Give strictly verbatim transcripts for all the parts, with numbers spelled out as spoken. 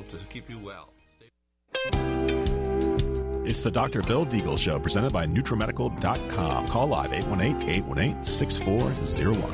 to keep you well. It's the Doctor Bill Deagle Show, presented by NutriMedical dot com. Call live eight one eight, eight one eight, six four zero one.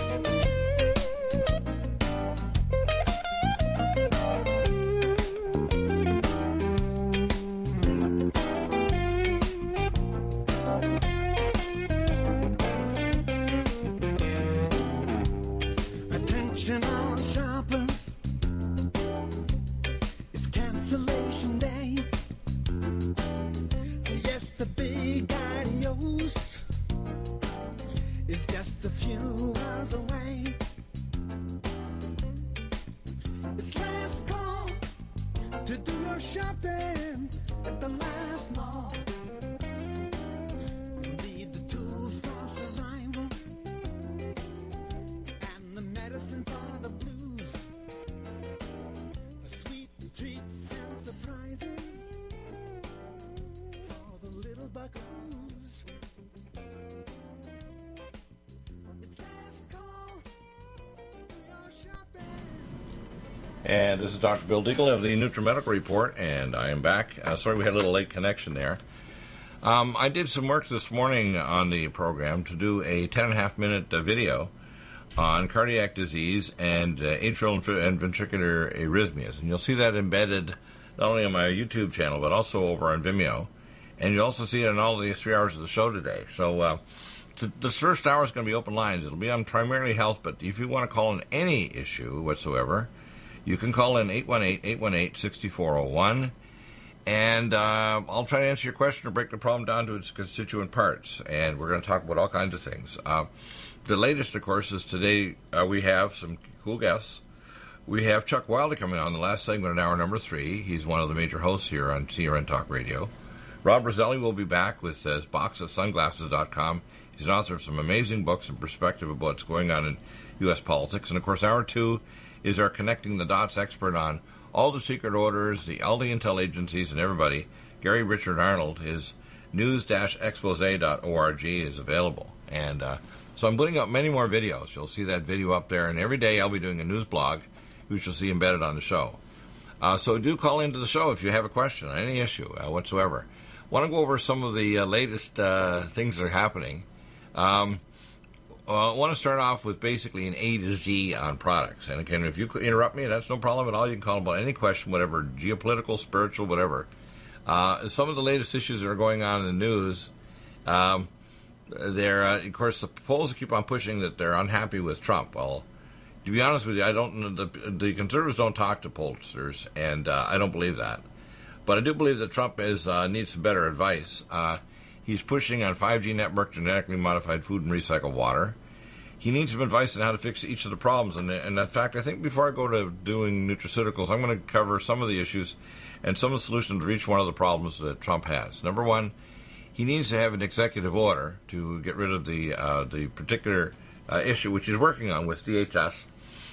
And this is Doctor Bill Deagle of the NutriMedical Report, and I am back. Uh, sorry we had a little late connection there. Um, I did some work this morning on the program to do a ten and a half minute uh, video on cardiac disease and uh, atrial and ventricular arrhythmias. And you'll see that embedded not only on my YouTube channel, but also over on Vimeo. And you'll also see it in all the three hours of the show today. So uh, to, the first hour is going to be open lines. It'll be on primarily health, but if you want to call in any issue whatsoever, you can call in eight one eight, eight one eight, six four zero one, and uh, I'll try to answer your question or break the problem down to its constituent parts. And we're going to talk about all kinds of things. Uh, the latest, of course, is today uh, we have some cool guests. We have Chuck Wilder coming on the last segment in hour number three. He's one of the major hosts here on C R N Talk Radio. Rob Roselli will be back with his box at sunglasses dot com. He's an author of some amazing books and perspective about what's going on in U S politics. And, of course, hour two is our Connecting the Dots expert on all the secret orders, the all the intel agencies, and everybody. Gary Richard Arnold. His news dash expose dot org is available. And uh, so I'm putting up many more videos. You'll see that video up there. And every day I'll be doing a news blog, which you'll see embedded on the show. Uh, so do call into the show if you have a question on any issue uh, whatsoever. I want to go over some of the uh, latest uh, things that are happening. Um, Well, I want to start off with basically an A to Z on products. And again, if you could interrupt me, that's no problem at all. You can call about any question, whatever, geopolitical, spiritual, whatever. Uh, some of the latest issues that are going on in the news, um, they're, uh, of course, the polls keep on pushing that they're unhappy with Trump. Well, to be honest with you, I don't. The, the conservatives don't talk to pollsters, and uh, I don't believe that. But I do believe that Trump is uh, needs some better advice. Uh, He's pushing on five G network, genetically modified food, and recycled water. He needs some advice on how to fix each of the problems. And, and in fact, I think before I go to doing nutraceuticals, I'm going to cover some of the issues and some of the solutions to each one of the problems that Trump has. Number one, he needs to have an executive order to get rid of the uh, the particular uh, issue, which he's working on with D H S,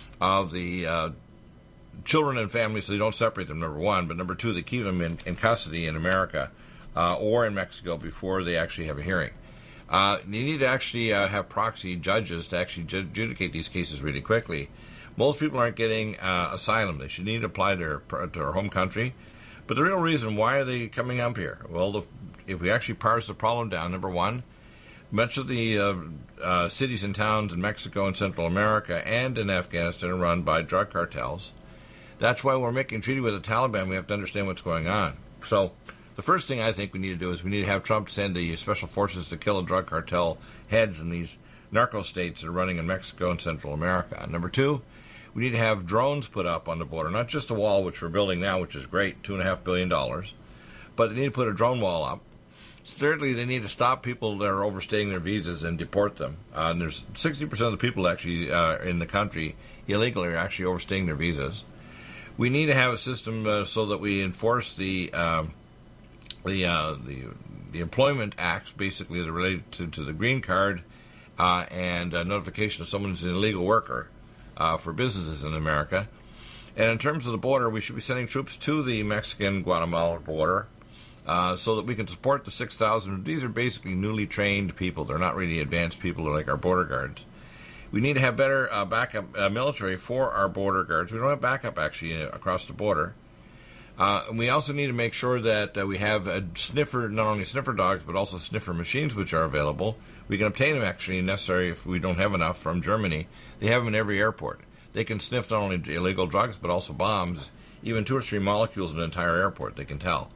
of the uh, children and families, so they don't separate them, number one. But number two, they keep them in, in custody in America Uh, or in Mexico before they actually have a hearing. Uh, you need to actually uh, have proxy judges to actually adjudicate these cases really quickly. Most people aren't getting uh, asylum. They should need to apply to their, to their home country. But the real reason, why are they coming up here? Well, the, if we actually parse the problem down, number one, much of the uh, uh, cities and towns in Mexico and Central America and in Afghanistan are run by drug cartels. That's why we're making a treaty with the Taliban. We have to understand what's going on. So the first thing I think we need to do is we need to have Trump send the special forces to kill the drug cartel heads in these narco states that are running in Mexico and Central America. Number two, we need to have drones put up on the border, not just a wall, which we're building now, which is great, two point five billion dollars, but they need to put a drone wall up. Thirdly, they need to stop people that are overstaying their visas and deport them. Uh, and there's sixty percent of the people actually uh, in the country illegally are actually overstaying their visas. We need to have a system uh, so that we enforce the... Um, The, uh, the the employment acts, basically, that are related to, to the green card uh, and uh, notification of someone who's an illegal worker uh, for businesses in America. And in terms of the border, we should be sending troops to the Mexican-Guatemala border uh, so that we can support the six thousand. These are basically newly trained people. They're not really advanced people. They're like our border guards. We need to have better uh, backup uh, military for our border guards. We don't have backup, actually, across the border. Uh, and we also need to make sure that uh, we have a sniffer, not only sniffer dogs, but also sniffer machines, which are available. We can obtain them, actually, necessary if we don't have enough from Germany. They have them in every airport. They can sniff not only illegal drugs, but also bombs, even two or three molecules in an entire airport, they can tell.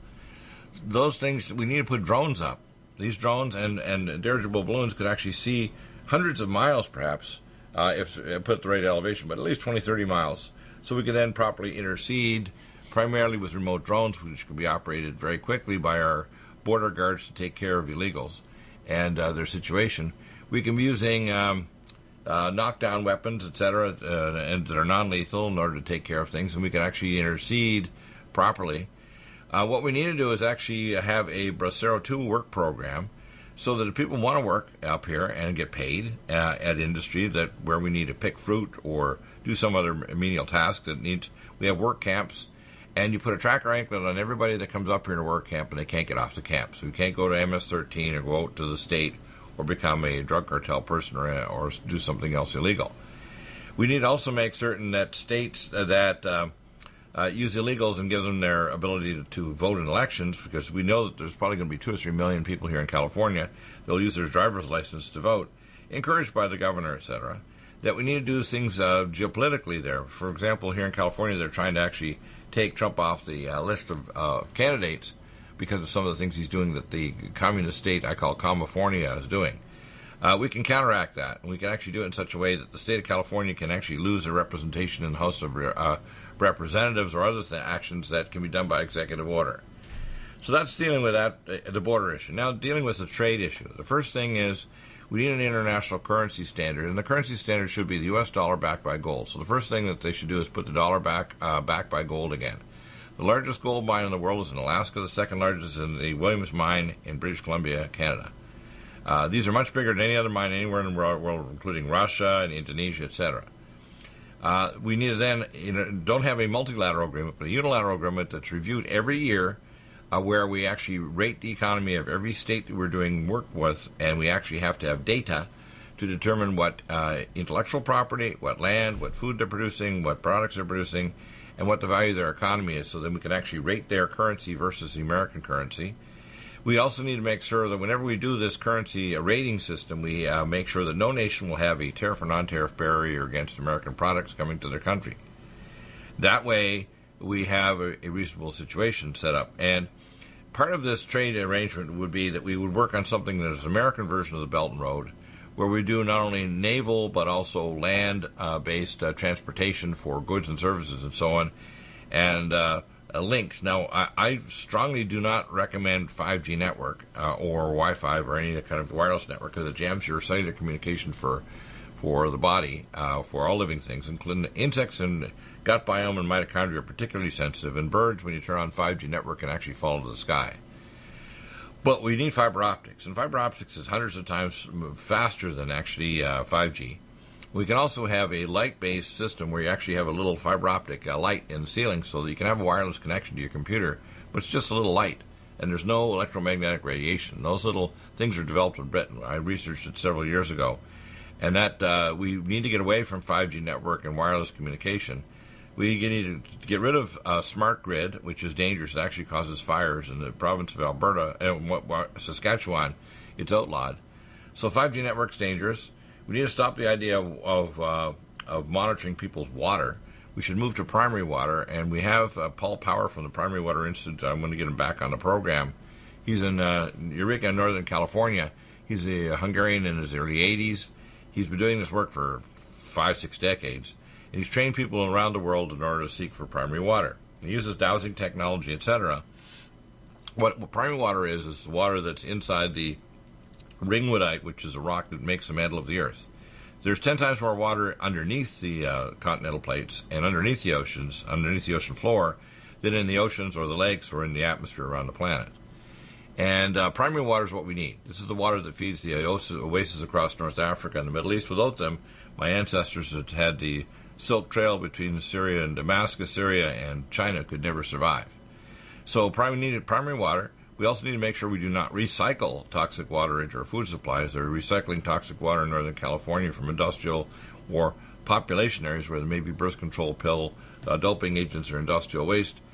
Those things, we need to put drones up. These drones and, and dirigible balloons could actually see hundreds of miles, perhaps, uh, if uh, put at the right elevation, but at least twenty, thirty miles. So we can then properly intercede, primarily with remote drones, which can be operated very quickly by our border guards to take care of illegals and uh, their situation. We can be using um, uh, knockdown weapons, et cetera, uh, and that are non-lethal in order to take care of things, and we can actually intercede properly. Uh, what we need to do is actually have a Bracero two work program so that if people want to work up here and get paid uh, at industry, that where we need to pick fruit or do some other menial task that needs, we have work camps. And you put a tracker anklet on everybody that comes up here to work camp, and they can't get off the camp. So you can't go to M S thirteen or go out to the state or become a drug cartel person or, or do something else illegal. We need to also make certain that states that uh, uh, use illegals and give them their ability to, to vote in elections, because we know that there's probably going to be two or three million people here in California that will use their driver's license to vote, encouraged by the governor, et cetera, that we need to do things uh, geopolitically there. For example, here in California, they're trying to actually take Trump off the uh, list of uh, candidates because of some of the things he's doing that the communist state I call California is doing. Uh, we can counteract that, and we can actually do it in such a way that the state of California can actually lose a representation in the House of uh, Representatives or other th- actions that can be done by executive order. So that's dealing with that, uh, the border issue. Now, dealing with the trade issue. The first thing is we need an international currency standard, and the currency standard should be the U S dollar backed by gold. So the first thing that they should do is put the dollar back uh, backed by gold again. The largest gold mine in the world is in Alaska. The second largest is in the Williams mine in British Columbia, Canada. Uh, these are much bigger than any other mine anywhere in the world, including Russia and Indonesia, et cetera. Uh, we need to then, you know, don't have a multilateral agreement, but a unilateral agreement that's reviewed every year, Uh, where we actually rate the economy of every state that we're doing work with, and we actually have to have data to determine what uh, intellectual property, what land, what food they're producing, what products they're producing, and what the value of their economy is, so then we can actually rate their currency versus the American currency. We also need to make sure that whenever we do this currency uh, rating system, we uh, make sure that no nation will have a tariff or non-tariff barrier against American products coming to their country. That way, we have a, a reasonable situation set up. And part of this trade arrangement would be that we would work on something that is an American version of the Belt and Road, where we do not only naval but also land-based uh, uh, transportation for goods and services and so on, and uh, uh, links. Now, I, I strongly do not recommend five G network uh, or Wi-Fi or any kind of wireless network, because it jams your cellular communication for for the body, uh, for all living things, including insects and gut biome and mitochondria are particularly sensitive, and birds, when you turn on five G network, can actually fall to the sky. But we need fiber optics, and fiber optics is hundreds of times faster than actually uh, five G. We can also have a light-based system where you actually have a little fiber optic uh, light in the ceiling so that you can have a wireless connection to your computer, but it's just a little light, and there's no electromagnetic radiation. Those little things are developed in Britain. I researched it several years ago, and that uh, we need to get away from five G network and wireless communication. We need to get rid of uh, smart grid, which is dangerous. It actually causes fires in the province of Alberta and uh, Saskatchewan. It's outlawed. So five G network's dangerous. We need to stop the idea of of, uh, of monitoring people's water. We should move to primary water, and we have uh, Paul Power from the Primary Water Institute. I'm going to get him back on the program. He's in uh, Eureka, Northern California. He's a Hungarian in his early eighties. He's been doing this work for five, six decades. And he's trained people around the world in order to seek for primary water. He uses dowsing technology, et cetera. What, what primary water is, is the water that's inside the ringwoodite, which is a rock that makes the mantle of the earth. There's ten times more water underneath the uh, continental plates and underneath the oceans, underneath the ocean floor, than in the oceans or the lakes or in the atmosphere around the planet. And uh, primary water is what we need. This is the water that feeds the oases across North Africa and the Middle East. Without them, my ancestors had had the Silk Trail between Syria and Damascus, Syria, and China could never survive. So we needed primary water. We also need to make sure we do not recycle toxic water into our food supplies. They're recycling toxic water in Northern California from industrial or population areas where there may be birth control pill, uh, doping agents, or industrial waste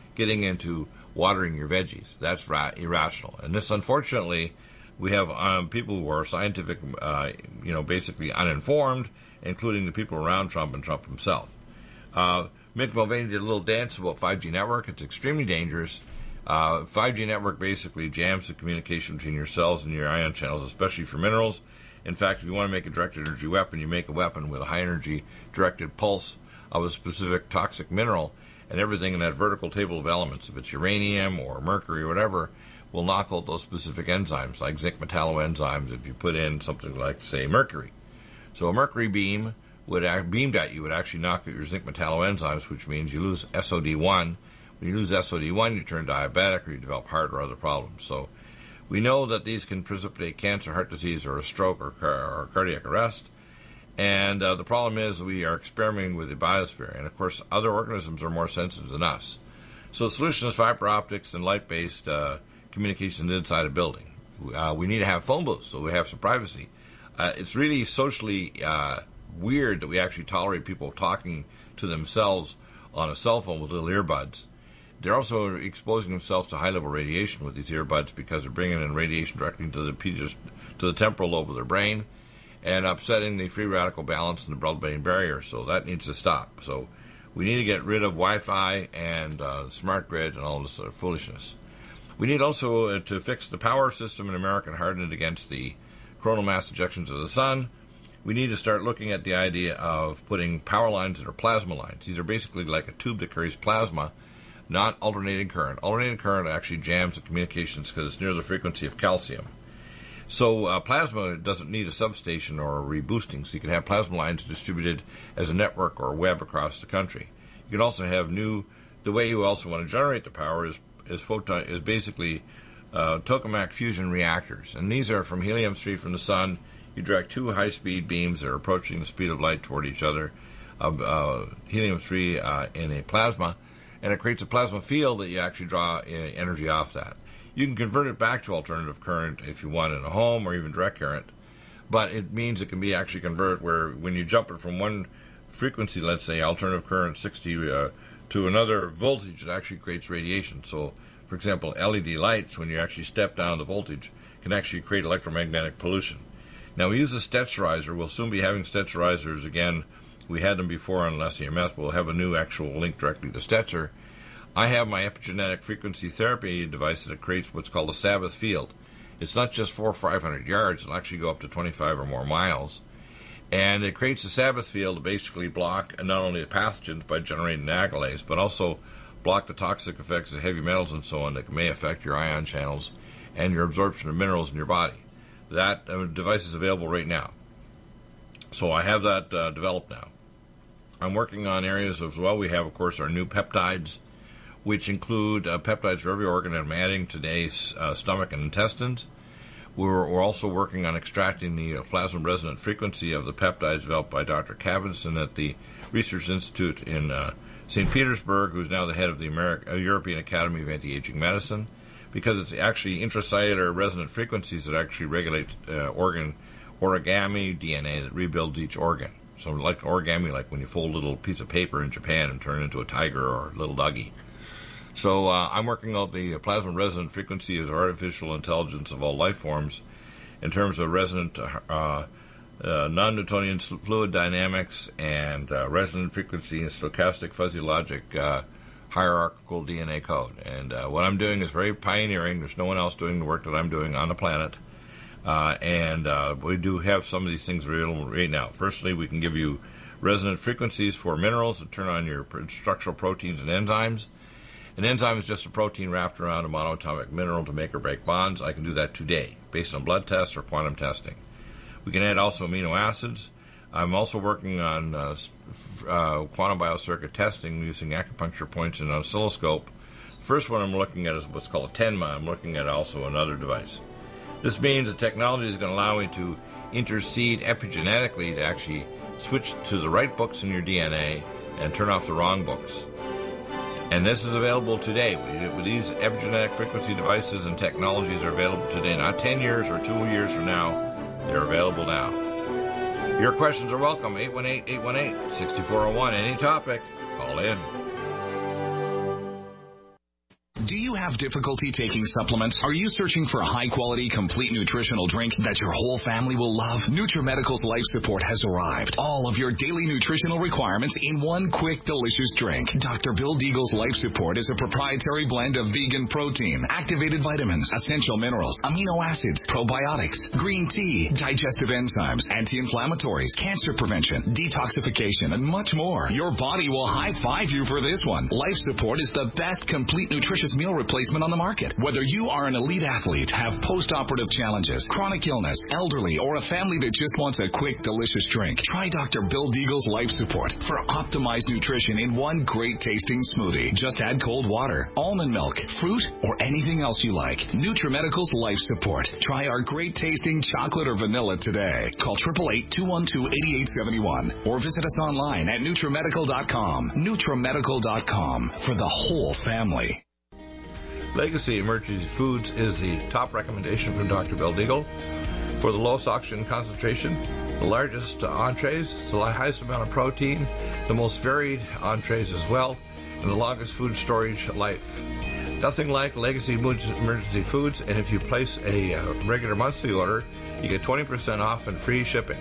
getting into watering your veggies. That's ra- irrational. And this, unfortunately, we have um, people who are scientific, uh, you know, basically uninformed, including the people around Trump and Trump himself. Uh, Mick Mulvaney did a little dance about five G network. It's extremely dangerous. Uh, five G network basically jams the communication between your cells and your ion channels, especially for minerals. In fact, if you want to make a directed energy weapon, you make a weapon with a high energy directed pulse of a specific toxic mineral, and everything in that vertical table of elements, if it's uranium or mercury or whatever, will knock out those specific enzymes, like zinc metalloenzymes, if you put in something like, say, mercury. So a mercury beam would act, beamed at you would actually knock out your zinc metalloenzymes, which means you lose S O D one. When you lose S O D one, you turn diabetic or you develop heart or other problems. So we know that these can precipitate cancer, heart disease, or a stroke or, car- or cardiac arrest. And uh, the problem is we are experimenting with the biosphere. And, of course, other organisms are more sensitive than us. So the solution is fiber optics and light-based uh, communications inside a building. Uh, we need to have phone booths so we have some privacy. Uh, it's really socially uh, weird that we actually tolerate people talking to themselves on a cell phone with little earbuds. They're also exposing themselves to high-level radiation with these earbuds because they're bringing in radiation directly to the to the temporal lobe of their brain and upsetting the free radical balance in the blood-brain barrier. So that needs to stop. So we need to get rid of Wi-Fi and uh, smart grid and all this sort of foolishness. We need also uh, to fix the power system in America and harden it against the coronal mass ejections of the sun. We need to start looking at the idea of putting power lines that are plasma lines. These are basically like a tube that carries plasma, not alternating current. Alternating current actually jams the communications because it's near the frequency of calcium. So uh, plasma doesn't need a substation or a reboosting, so you can have plasma lines distributed as a network or a web across the country. You can also have new, the way you also want to generate the power is is photon is basically uh, tokamak fusion reactors, and these are from helium three from the sun. You direct two high-speed beams that are approaching the speed of light toward each other of uh, helium three uh, in a plasma, and it creates a plasma field that you actually draw uh, energy off that. You can convert it back to alternative current if you want in a home or even direct current, but it means it can be actually converted where when you jump it from one frequency, let's say alternative current sixty uh, to another voltage, it actually creates radiation. So, for example, L E D lights, when you actually step down the voltage, can actually create electromagnetic pollution. Now, we use a Stetcherizer. We'll soon be having Stetcherizers again. We had them before on S E M S, but we'll have a new actual link directly to Stetzer. I have my epigenetic frequency therapy device that creates what's called a Sabbath field. It's not just four or five hundred yards. It'll actually go up to twenty-five or more miles. And it creates a Sabbath field to basically block not only the pathogens by generating agalase, but also block the toxic effects of heavy metals and so on that may affect your ion channels and your absorption of minerals in your body. That uh, device is available right now. So I have that uh, developed now. I'm working on areas as well. We have, of course, our new peptides, which include uh, peptides for every organ. I'm adding today's uh, stomach and intestines. We're, we're also working on extracting the uh, plasma-resonant frequency of the peptides developed by Doctor Cavinson at the Research Institute in uh, Saint Petersburg, who's now the head of the American, uh, European Academy of Anti-Aging Medicine, because it's actually intracellular resonant frequencies that actually regulate uh, organ origami D N A that rebuilds each organ. So like origami, like when you fold a little piece of paper in Japan and turn it into a tiger or a little doggy. So uh, I'm working on the plasma resonant frequency as artificial intelligence of all life forms in terms of resonant uh, uh, non-Newtonian fluid dynamics and uh, resonant frequency and stochastic fuzzy logic uh, hierarchical D N A code. And uh, what I'm doing is very pioneering. There's no one else doing the work that I'm doing on the planet. Uh, and uh, we do have some of these things available right now. Firstly, we can give you resonant frequencies for minerals that turn on your structural proteins and enzymes. An enzyme is just a protein wrapped around a monoatomic mineral to make or break bonds. I can do that today based on blood tests or quantum testing. We can add also amino acids. I'm also working on uh, uh, quantum biocircuit testing using acupuncture points in an oscilloscope. The first one I'm looking at is what's called a TENMA. I'm looking at also another device. This means the technology is going to allow me to intercede epigenetically to actually switch to the right books in your D N A and turn off the wrong books. And this is available today. With these epigenetic frequency devices and technologies are available today, not ten years or two years from now. They're available now. Your questions are welcome. eight one eight, eight one eight, six four zero one. Any topic, call in. Do you have difficulty taking supplements? Are you searching for a high-quality, complete nutritional drink that your whole family will love? NutriMedical's Life Support has arrived. All of your daily nutritional requirements in one quick, delicious drink. Doctor Bill Deagle's Life Support is a proprietary blend of vegan protein, activated vitamins, essential minerals, amino acids, probiotics, green tea, digestive enzymes, anti-inflammatories, cancer prevention, detoxification, and much more. Your body will high-five you for this one. Life Support is the best complete nutritious meal replacement on the market. Whether you are an elite athlete, have post-operative challenges, chronic illness, elderly, or a family that just wants a quick, delicious drink, try Doctor Bill Deagle's Life Support for optimized nutrition in one great-tasting smoothie. Just add cold water, almond milk, fruit, or anything else you like. NutriMedical's Life Support. Try our great-tasting chocolate or vanilla today. Call eight eight eight, two one two, eight eight seven one or visit us online at NutriMedical dot com. NutriMedical dot com for the whole family. Legacy Emergency Foods is the top recommendation from Doctor Bill Deagle for the lowest oxygen concentration, the largest uh, entrees, the highest amount of protein, the most varied entrees as well, and the longest food storage life. Nothing like Legacy Emergency Foods, and if you place a uh, regular monthly order, you get twenty percent off and free shipping.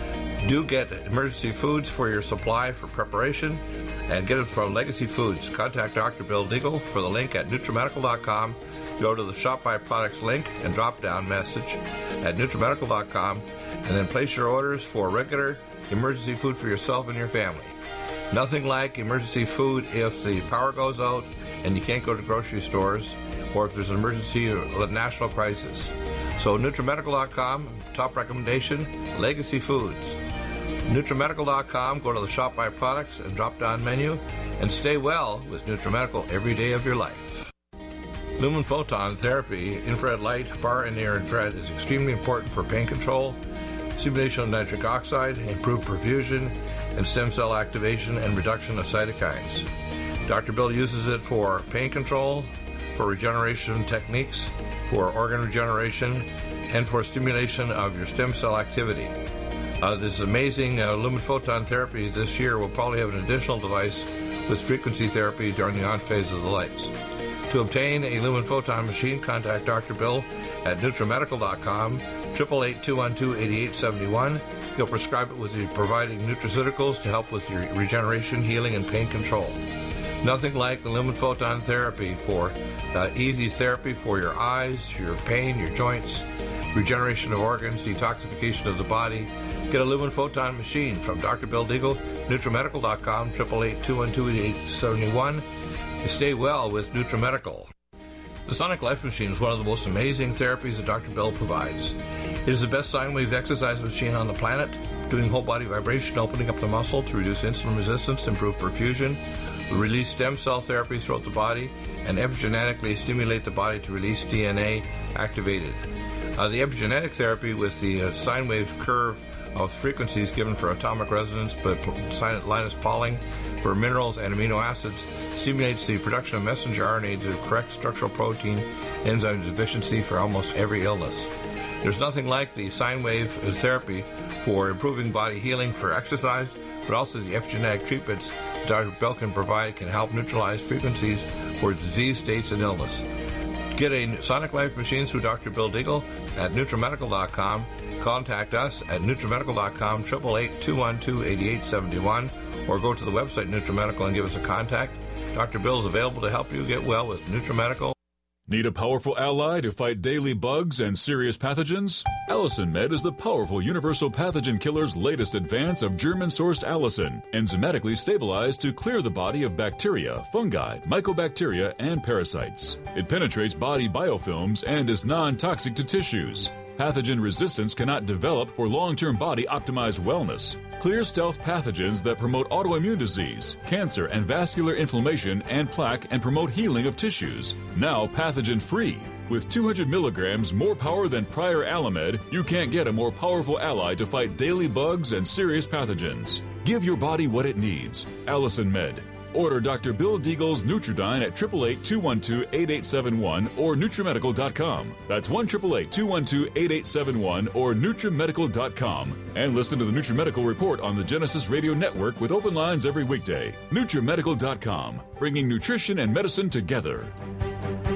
Do get Emergency Foods for your supply for preparation, and get it from Legacy Foods. Contact Doctor Bill Deagle for the link at NutriMedical dot com. Go to the Shop by Products link and drop-down message at NutriMedical dot com, and then place your orders for regular emergency food for yourself and your family. Nothing like emergency food if the power goes out and you can't go to grocery stores, or if there's an emergency or a national crisis. So NutriMedical dot com, top recommendation, Legacy Foods. NutriMedical dot com, go to the Shop by Products and drop-down menu, and stay well with NutriMedical every day of your life. Lumen photon therapy, infrared light, far and near infrared, is extremely important for pain control, stimulation of nitric oxide, improved perfusion, and stem cell activation and reduction of cytokines. Doctor Bill uses it for pain control, for regeneration techniques, for organ regeneration, and for stimulation of your stem cell activity. Uh, this amazing uh, lumen photon therapy this year will probably have an additional device with frequency therapy during the on phase of the lights. To obtain a lumen photon machine, contact Doctor Bill at NutriMedical dot com, eight eight eight, two one two, eight eight seven one. He'll prescribe it with the providing nutraceuticals to help with your regeneration, healing, and pain control. Nothing like the lumen photon therapy for uh, easy therapy for your eyes, your pain, your joints, regeneration of organs, detoxification of the body. Get a lumen photon machine from Doctor Bill Deagle, NutriMedical dot com, eight eight eight, two one two, eight eight seven one. Stay well with NutriMedical. The Sonic Life Machine is one of the most amazing therapies that Doctor Bill provides. It is the best sine wave exercise machine on the planet, doing whole body vibration, opening up the muscle to reduce insulin resistance, improve perfusion, release stem cell therapy throughout the body, and epigenetically stimulate the body to release D N A activated. Uh, the epigenetic therapy with the uh, sine wave curve of frequencies given for atomic resonance, but Linus Pauling for minerals and amino acids stimulates the production of messenger R N A to correct structural protein enzyme deficiency for almost every illness. There's nothing like the sine wave therapy for improving body healing for exercise, but also the epigenetic treatments Doctor Bill can provide can help neutralize frequencies for disease states and illness. Get a Sonic Life machine through Doctor Bill Deagle at NutriMedical dot com. Contact us at NutriMedical dot com, eight eight eight, two one two, eight eight seven one, or go to the website NutriMedical and give us a contact. Doctor Bill is available to help you get well with NutriMedical. Need a powerful ally to fight daily bugs and serious pathogens? Allicin Med is the powerful universal pathogen killer's latest advance of German-sourced allicin, enzymatically stabilized to clear the body of bacteria, fungi, mycobacteria, and parasites. It penetrates body biofilms and is non-toxic to tissues. Pathogen resistance cannot develop for long-term body-optimized wellness. Clear stealth pathogens that promote autoimmune disease, cancer and vascular inflammation and plaque and promote healing of tissues. Now pathogen-free. With two hundred milligrams more power than prior Alamed, you can't get a more powerful ally to fight daily bugs and serious pathogens. Give your body what it needs. Allicin Med. Order Doctor Bill Deagle's Nutridyne at eight eight eight, two one two, eight eight seven one or NutriMedical dot com. That's one eight eight eight, two one two, eight eight seven one or NutriMedical dot com. And listen to the NutriMedical Report on the Genesis Radio Network with open lines every weekday. NutriMedical dot com, bringing nutrition and medicine together.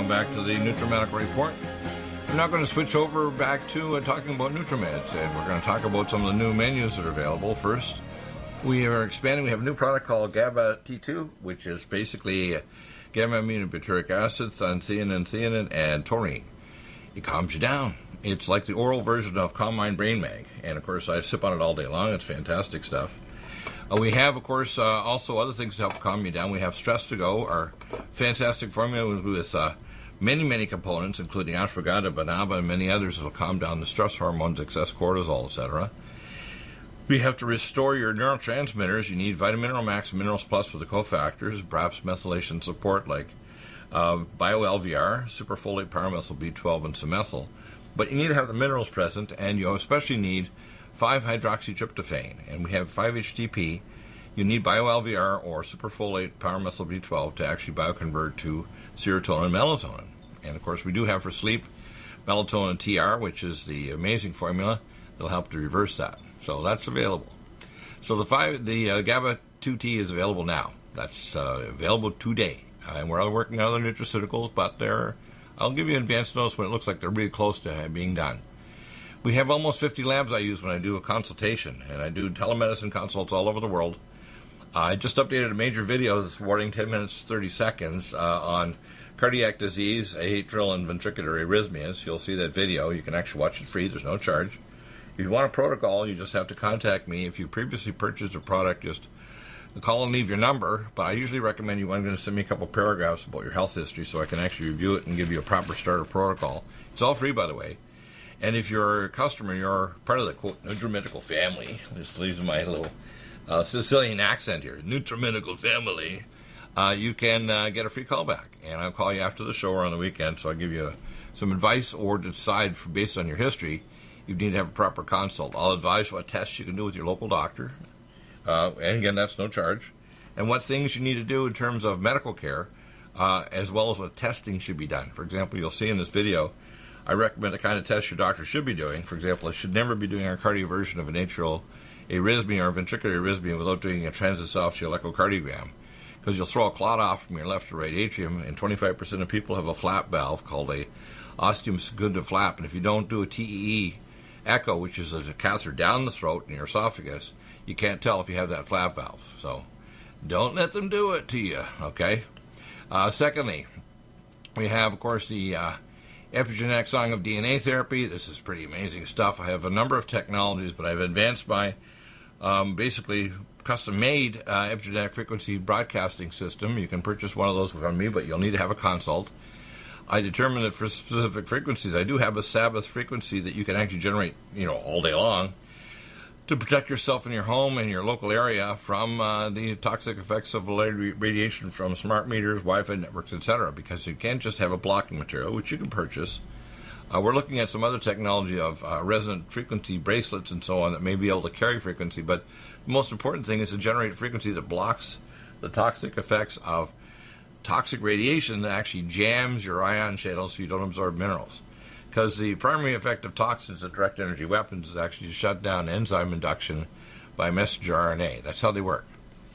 back to the NutriMedical Report. We're now going to switch over back to uh, talking about NutriMeds, and we're going to talk about some of the new menus that are available. First, we are expanding. We have a new product called GABA T two, which is basically uh, gamma-aminobutyric acid, theanine, theanine, and taurine. It calms you down. It's like the oral version of Calm Mind Brain Mag, and of course, I sip on it all day long. It's fantastic stuff. Uh, we have, of course, uh, also other things to help calm you down. We have Stress to Go, our fantastic formula with, with uh, many, many components, including ashwagandha, banaba, and many others that will calm down the stress hormones, excess cortisol, et cetera. We have to restore your neurotransmitters. You need Vitamineral Max and Minerals Plus with the cofactors, perhaps methylation support like uh, Bio-L V R, superfolate, pyromethyl B twelve, and Symethyl. But you need to have the minerals present, and you especially need five hydroxytryptophan, and we have five H T P. You need Bio-L V R or superfolate pyromethyl B twelve to actually bioconvert to serotonin and melatonin. And of course, we do have for sleep melatonin T R, which is the amazing formula that'll help to reverse that. So that's available. So the five, the uh, GABA two T is available now. That's uh, available today. Uh, and we're working on other nutraceuticals, but they're, I'll give you advance notice when it looks like they're really close to being done. We have almost fifty labs I use when I do a consultation, and I do telemedicine consults all over the world. Uh, I just updated a major video this morning, ten minutes, thirty seconds, uh, on cardiac disease, atrial and ventricular arrhythmias. You'll see that video. You can actually watch it free. There's no charge. If you want a protocol, you just have to contact me. If you previously purchased a product, just call and leave your number. But I usually recommend you, I'm going to send me a couple paragraphs about your health history so I can actually review it and give you a proper starter protocol. It's all free, by the way. And if you're a customer, you're part of the, quote, NutriMedical family. This leaves my little uh, Sicilian accent here. NutriMedical family. Uh, you can uh, get a free callback. And I'll call you after the show or on the weekend, so I'll give you some advice or decide, for, based on your history, you need to have a proper consult. I'll advise what tests you can do with your local doctor. Uh, and again, that's no charge. And what things you need to do in terms of medical care, uh, as well as what testing should be done. For example, you'll see in this video, I recommend the kind of tests your doctor should be doing. For example, I should never be doing a cardioversion of an atrial arrhythmia or ventricular arrhythmia without doing a transesophageal echocardiogram, because you'll throw a clot off from your left to right atrium, and twenty-five percent of people have a flap valve called a ostium secunda flap, and if you don't do a T E E echo, which is a catheter down the throat in your esophagus, you can't tell if you have that flap valve. So don't let them do it to you, okay? Uh, secondly, we have, of course, the uh, epigenetic song of D N A therapy. This is pretty amazing stuff. I have a number of technologies, but I've advanced my um, basically custom-made uh, epigenetic frequency broadcasting system. You can purchase one of those from me, but you'll need to have a consult. I determined that for specific frequencies, I do have a Sabbath frequency that you can actually generate, you know, all day long to protect yourself in your home and your local area from uh, the toxic effects of radiation from smart meters, Wi-Fi networks, et cetera, because you can't just have a blocking material, which you can purchase. Uh, we're looking at some other technology of uh, resonant frequency bracelets and so on that may be able to carry frequency, but the most important thing is to generate frequency that blocks the toxic effects of toxic radiation that actually jams your ion channels so you don't absorb minerals. Because the primary effect of toxins and direct energy weapons is actually to shut down enzyme induction by messenger R N A. That's how they work.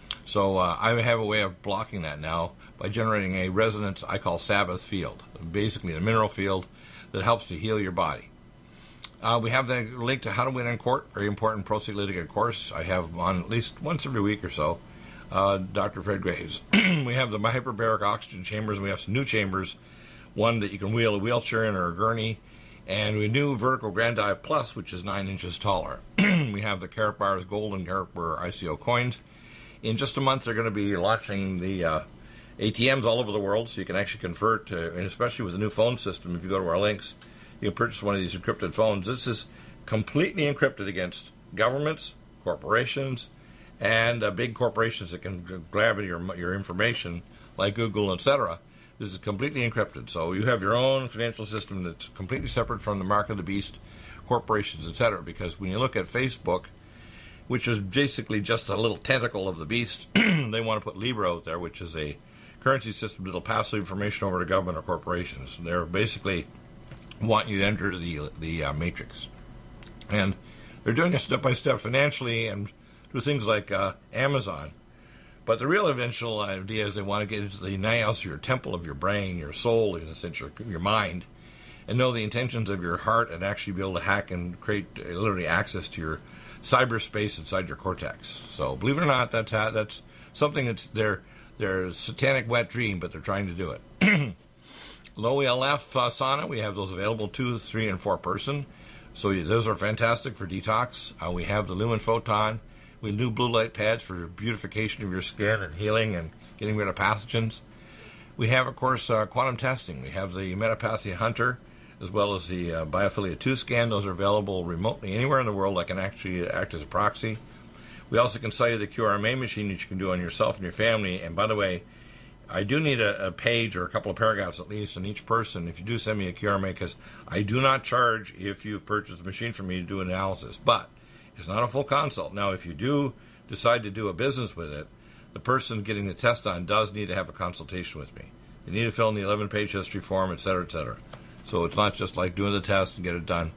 So uh, I have a way of blocking that now by generating a resonance I call Sabbath field, basically a mineral field that helps to heal your body. Uh, we have the link to How to Win in Court, very important pro-state litigant course. I have on at least once every week or so. Uh, Doctor Fred Graves. We have the hyperbaric oxygen chambers. We have some new chambers, one that you can wheel a wheelchair in or a gurney, and we new Vertical Grandi Plus, which is nine inches taller. We have the Karatbars Gold and Karatbar I C O coins. In just a month, they're going to be launching the uh, A T Ms all over the world, so you can actually convert, to, and especially with the new phone system, if you go to our links, you can purchase one of these encrypted phones. This is completely encrypted against governments, corporations, and uh, big corporations that can grab your your information, like Google, et cetera. This is completely encrypted. So you have your own financial system that's completely separate from the mark of the beast, corporations, et cetera. Because when you look at Facebook, which is basically just a little tentacle of the beast, they want to put Libra out there, which is a currency system that will pass the information over to government or corporations. They're basically want you to enter the the uh, matrix. And they're doing it step by step financially and through things like uh, Amazon, But the real eventual idea is they want to get into the naos, your temple of your brain, your soul, in a sense, your, your mind, and know the intentions of your heart and actually be able to hack and create uh, literally access to your cyberspace inside your cortex. So believe it or not, that's how, that's something that's their, their satanic wet dream, but they're trying to do it. Low E L F uh, sauna, we have those available two, three, and four person. So those are fantastic for detox. Uh, we have the Lumen Photon. We have new blue light pads for beautification of your skin and healing and getting rid of pathogens. We have, of course, uh, quantum testing. We have the Metapathia Hunter, as well as the uh, Biophilia two scan. Those are available remotely anywhere in the world. I can actually act as a proxy. We also can sell you the Q R M A machine that you can do on yourself and your family. And by the way, I do need a, a page or a couple of paragraphs at least on each person if you do send me a Q R M A, because I do not charge if you've purchased a machine from me to do an analysis. But it's not a full consult. Now, if you do decide to do a business with it, the person getting the test on does need to have a consultation with me. They need to fill in the eleven-page history form, et cetera, et cetera. So it's not just like doing the test and get it done.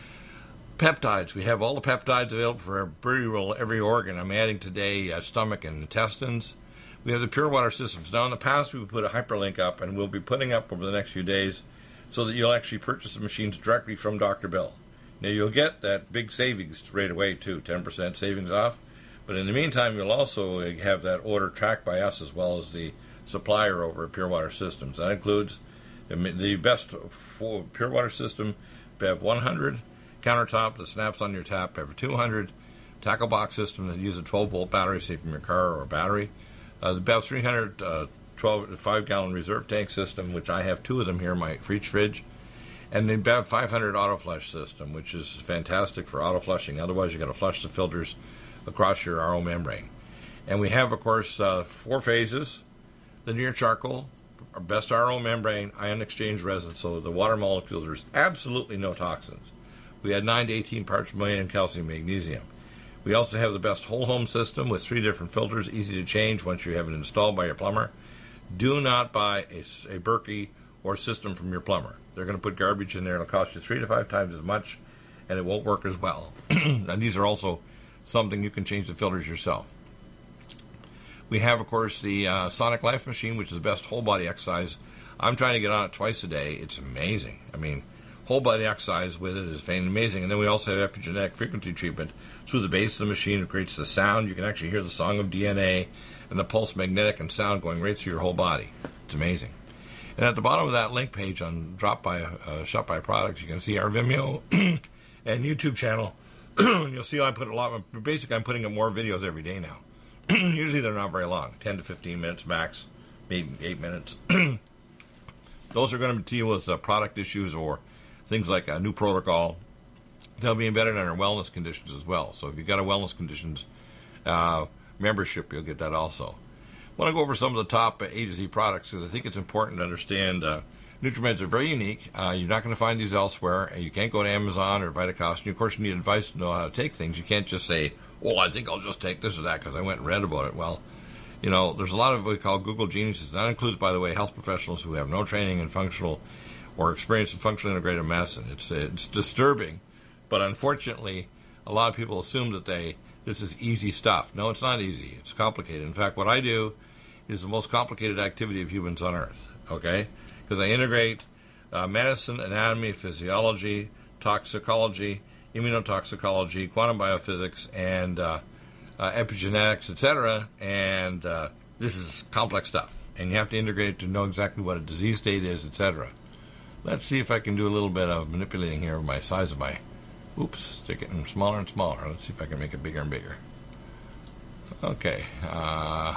Peptides. We have all the peptides available for every, every organ. I'm adding today uh, stomach and intestines. We have the Pure Water systems. Now, in the past, we would put a hyperlink up, and we'll be putting up over the next few days so that you'll actually purchase the machines directly from Doctor Bill. Now, you'll get that big savings right away, too, ten percent savings off. But in the meantime, you'll also have that order tracked by us as well as the supplier over at Pure Water Systems. That includes the best Pure Water system, P E V one hundred, countertop that snaps on your tap, P E V two hundred, tackle box system that uses a twelve-volt battery, say from your car or a battery. Uh, the B E V three hundred uh, twelve, five-gallon reserve tank system, which I have two of them here in my each fridge, and the B E V five hundred auto flush system, which is fantastic for auto flushing. Otherwise, you got to flush the filters across your R O membrane. And we have, of course, uh, four phases: linear charcoal, our best R O membrane, ion exchange resin, so the water molecules, there's absolutely no toxins. We had nine to eighteen parts per million calcium magnesium. We also have the best whole home system with three different filters, easy to change once you have it installed by your plumber. Do not buy a, a Berkey or system from your plumber. They're going to put garbage in there. It'll cost you three to five times as much, and it won't work as well. And these are also something you can change the filters yourself. We have, of course, the uh, Sonic Life machine, which is the best whole body exercise. I'm trying to get on it twice a day. It's amazing. I mean, whole body exercise with it is amazing. And then we also have epigenetic frequency treatment through the base of the machine. It creates the sound. You can actually hear the song of D N A and the pulse magnetic and sound going right through your whole body. It's amazing. And at the bottom of that link page on Drop By uh, Shop By Products, you can see our Vimeo and YouTube channel. You'll see I put a lot of, basically I'm putting up more videos every day now. Usually they're not very long, ten to fifteen minutes max, maybe eight minutes. Those are going to deal with uh, product issues or things like a new protocol. They'll be embedded in our wellness conditions as well. So if you've got a wellness conditions uh, membership, you'll get that also. I want to go over some of the top uh, A to Z products because I think it's important to understand uh, NutriMeds are very unique. Uh, you're not going to find these elsewhere. You can't go to Amazon or Vitacost. And of course, you need advice to know how to take things. You can't just say, well, I think I'll just take this or that because I went and read about it. Well, you know, there's a lot of what we call Google geniuses. That includes, by the way, health professionals who have no training in functional or experience in functional integrative medicine. It's it's disturbing, but unfortunately, a lot of people assume that they this is easy stuff. No, it's not easy. It's complicated. In fact, what I do is the most complicated activity of humans on Earth, okay? Because I integrate uh, medicine, anatomy, physiology, toxicology, immunotoxicology, quantum biophysics, and uh, uh, epigenetics, et cetera. And uh, this is complex stuff, and you have to integrate it to know exactly what a disease state is, et cetera. Let's see if I can do a little bit of manipulating here of my size of my, oops, they're getting smaller and smaller. Let's see if I can make it bigger and bigger. Okay. Uh,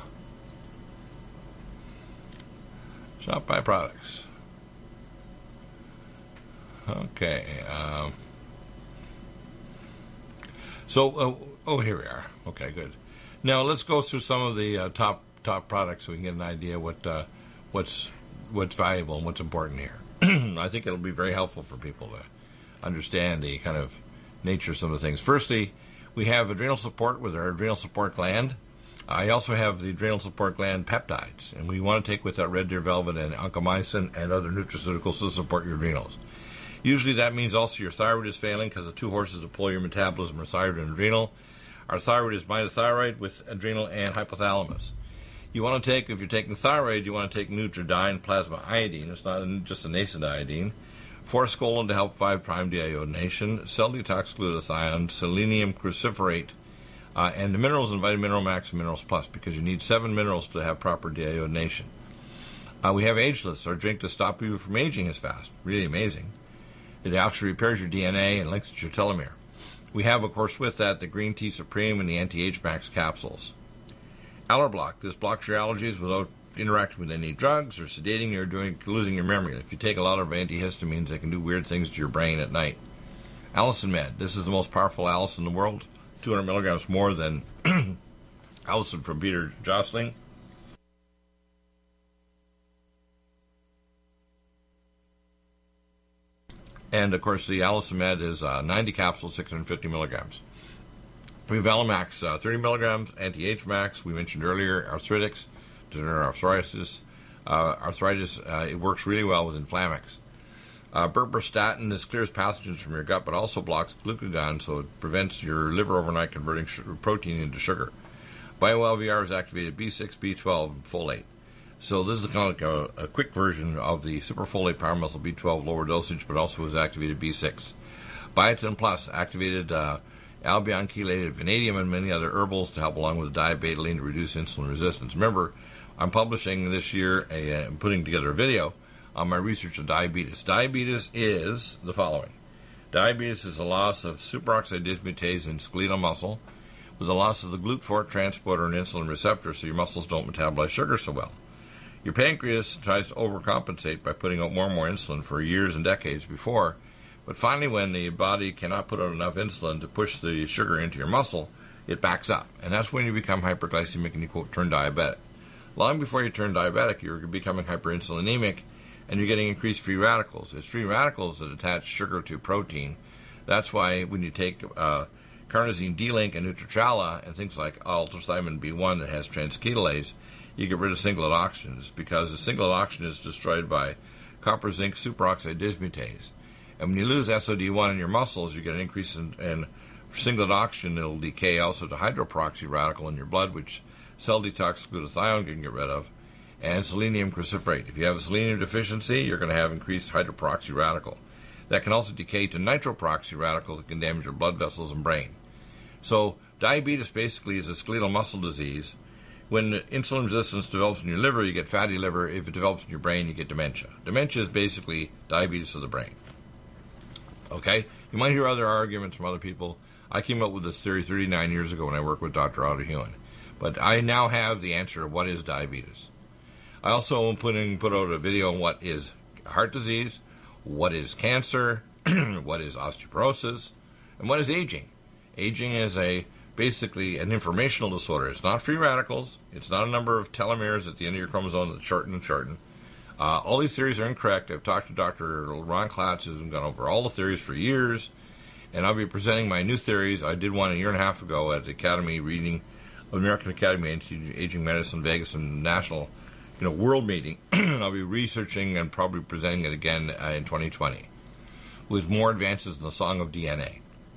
Shop By Products. Okay. Um, so, uh, oh, here we are. Okay, good. Now let's go through some of the uh, top top products so we can get an idea what uh, what's what's valuable and what's important here. I think it'll be very helpful for people to understand the kind of nature of some of the things. Firstly, we have adrenal support with our adrenal support gland. I also have the adrenal support gland peptides, and we want to take with that red deer velvet and oncomycin and other nutraceuticals to support your adrenals. Usually that means also your thyroid is failing because the two horses that pull your metabolism are thyroid and adrenal. Our thyroid is mitothyroid with adrenal and hypothalamus. You want to take, if you're taking thyroid, you want to take Nutridyne plasma iodine. It's not just a nascent iodine. Forskolin to help five prime deiodination, cell detox glutathione, selenium cruciferate, uh, and the minerals in Vitamin Mineral Max and Minerals Plus, because you need seven minerals to have proper deiodination. Uh, we have Ageless, our drink to stop you from aging as fast. Really amazing. It actually repairs your D N A and lengthens your telomere. We have, of course, with that, the Green Tea Supreme and the Anti-Age Max capsules. Allerblock. This blocks your allergies without interacting with any drugs or sedating you or doing, losing your memory. If you take a lot of antihistamines, they can do weird things to your brain at night. Allison Med. This is the most powerful Alice in the world. two hundred milligrams more than Allison from Peter Jostling. And, of course, the Allison Med is uh, ninety capsules, six hundred fifty milligrams. We have Alamax, uh, thirty milligrams, Anti-Age Max. We mentioned earlier arthritics, degenerative arthritis. Uh, arthritis, uh, it works really well with Inflamex. Uh, Berberstatin, this clears pathogens from your gut, but also blocks glucagon, so it prevents your liver overnight converting sugar, protein into sugar. BioL V R has activated B six, B twelve, and folate. So this is kind of like a, a quick version of the superfolate power muscle B twelve lower dosage, but also has activated B six. Biotin Plus activated uh, Albion chelated vanadium and many other herbals to help along with diabetoline to reduce insulin resistance. Remember, I'm publishing this year, a, uh, putting together a video on my research on diabetes. Diabetes is the following. Diabetes is a loss of superoxide dismutase in skeletal muscle with a loss of the G L U T four transporter and insulin receptor, so your muscles don't metabolize sugar so well. Your pancreas tries to overcompensate by putting out more and more insulin for years and decades before, but finally when the body cannot put out enough insulin to push the sugar into your muscle, it backs up. And that's when you become hyperglycemic and you, quote, turn diabetic. Long before you turn diabetic, you're becoming hyperinsulinemic and you're getting increased free radicals. It's free radicals that attach sugar to protein. That's why when you take uh, carnosine D-Link and Nutrichala and things like ultrathymine B one that has transketolase, you get rid of singlet oxygen. It's because the singlet oxygen is destroyed by copper zinc superoxide dismutase. And when you lose S O D one in your muscles, you get an increase in, in singlet oxygen. It'll decay also to hydroperoxy radical in your blood, which cell detox glutathione can get rid of, and selenium cruciferate. If you have a selenium deficiency, you're going to have increased hydroperoxy radical. That can also decay to nitroperoxy radical that can damage your blood vessels and brain. So diabetes basically is a skeletal muscle disease. When insulin resistance develops in your liver, you get fatty liver. If it develops in your brain, you get dementia. Dementia is basically diabetes of the brain. Okay? You might hear other arguments from other people. I came up with this theory thirty-nine years ago when I worked with Doctor Otto Hewen. But I now have the answer to what is diabetes. I also am putting put out a video on what is heart disease, what is cancer, what is osteoporosis, and what is aging. Aging is a basically an informational disorder. It's not free radicals. It's not a number of telomeres at the end of your chromosome that shorten and shorten. Uh, all these theories are incorrect. I've talked to Doctor Ron Klatz, who's gone over all the theories for years, and I'll be presenting my new theories. I did one a year and a half ago at the Academy reading of the American Academy of Aging Medicine, Vegas, and National, you know, World Meeting. I'll be researching and probably presenting it again uh, in twenty twenty with more advances in the Song of D N A.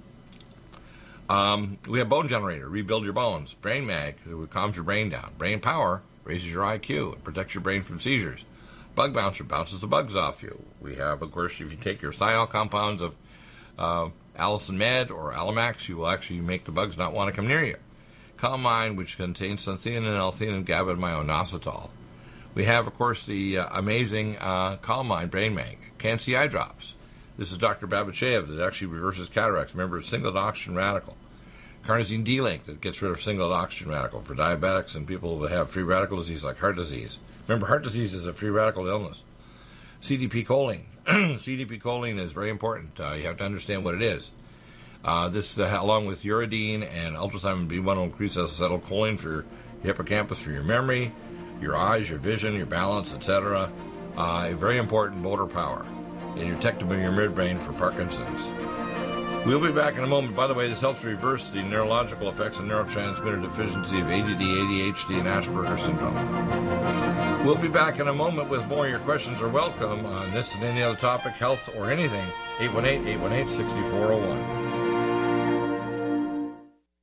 Um, we have Bone Generator, rebuild your bones. Brain Mag, it calms your brain down. Brain Power raises your I Q and protects your brain from seizures. Bug Bouncer bounces the bugs off you. We have, of course, if you take your thiol compounds of uh, Allison Med or Alamax, you will actually make the bugs not want to come near you. Calm Mind, which contains xanthine and L-theanine and GABA and myoinositol. We have, of course, the uh, amazing uh, Calm Mind Brain Mag. Can-C Eye Drops. This is Doctor Babachev that actually reverses cataracts. Remember, it's singlet oxygen radical. Carnosine D-Link that gets rid of singlet oxygen radical for diabetics and people that have free radical disease like heart disease. Remember, heart disease is a free radical illness. C D P choline. C D P choline is very important. Uh, you have to understand what it is. Uh, this, uh, along with uridine and ultrathymine B one, will increase acetylcholine for your hippocampus, for your memory, your eyes, your vision, your balance, et cetera. Uh, very important motor power. And your tectum in your midbrain for Parkinson's. We'll be back in a moment. By the way, this helps reverse the neurological effects of neurotransmitter deficiency of A D D, A D H D, and Asperger's syndrome. We'll be back in a moment with more. Your questions are welcome on this and any other topic, health or anything. eight one eight, eight one eight, six four zero one.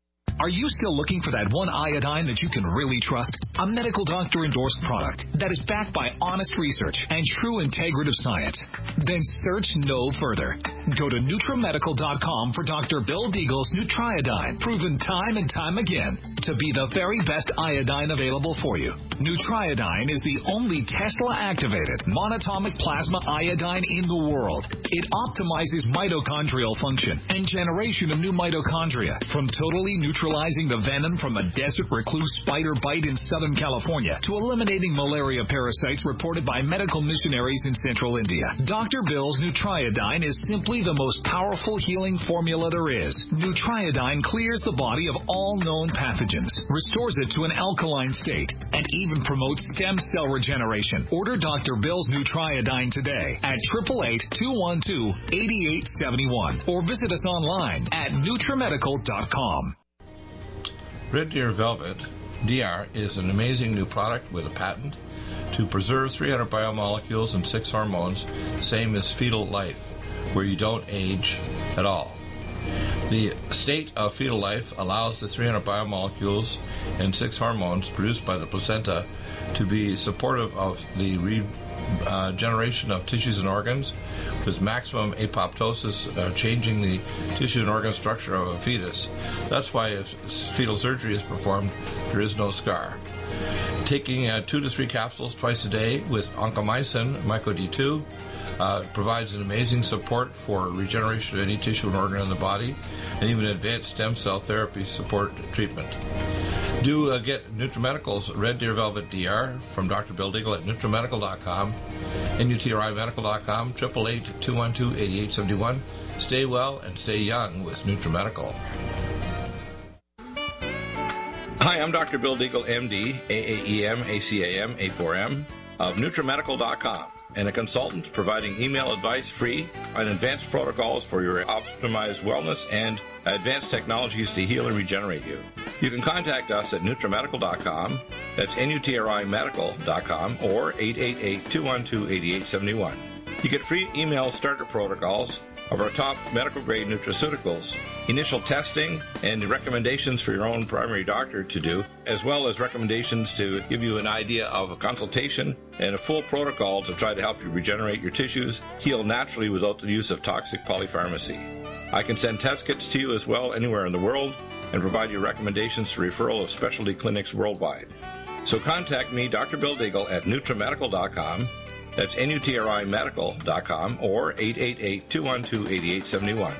Are you still looking for that one iodine that you can really trust? A medical doctor endorsed product that is backed by honest research and true integrative science? Then search no further. Go to NutriMedical dot com for Doctor Bill Deagle's Nutriodine, proven time and time again to be the very best iodine available for you. Nutriodine is the only Tesla-activated monatomic plasma iodine in the world. It optimizes mitochondrial function and generation of new mitochondria, from totally neutralizing the venom from a desert recluse spider bite in Southern California to eliminating malaria parasites reported by medical missionaries in Central India. Doctor Bill's Nutriodine is simply the most powerful healing formula there is. Nutriodine clears the body of all known pathogens, restores it to an alkaline state, and even promotes stem cell regeneration. Order Doctor Bill's Nutriodine today at eight eight eight, two one two, eight eight seven one or visit us online at NutriMedical dot com. Red Deer Velvet D R is an amazing new product with a patent to preserve three hundred biomolecules and six hormones, same as fetal life, where you don't age at all. The state of fetal life allows the three hundred biomolecules and six hormones produced by the placenta to be supportive of the regeneration uh, of tissues and organs, with maximum apoptosis, uh, changing the tissue and organ structure of a fetus. That's why if fetal surgery is performed, there is no scar. Taking uh, two to three capsules twice a day with oncomycin, myco D two, uh, provides an amazing support for regeneration of any tissue and organ in the body, and even advanced stem cell therapy support treatment. Do uh, get NutriMedical's Red Deer Velvet D R from Doctor Bill Deagle at NutriMedical dot com, N U T R I Medical dot com, eight eight eight, two one two, eight eight seven one. Stay well and stay young with NutriMedical. Hi, I'm Doctor Bill Deagle, M D, A A E M, A C A M, A four M, of NutriMedical dot com, and a consultant providing email advice free on advanced protocols for your optimized wellness and advanced technologies to heal and regenerate you. You can contact us at NutriMedical dot com, that's N U T R I Medical dot com, or eight eight eight, two one two, eight eight seven one. You get free email starter protocols of our top medical-grade nutraceuticals, initial testing, and recommendations for your own primary doctor to do, as well as recommendations to give you an idea of a consultation and a full protocol to try to help you regenerate your tissues, heal naturally without the use of toxic polypharmacy. I can send test kits to you as well anywhere in the world and provide you recommendations to referral of specialty clinics worldwide. So contact me, Doctor Bill Deagle, at NutriMedical dot com. That's N U T R I Medical dot com or eight eight eight, two one two, eight eight seven one.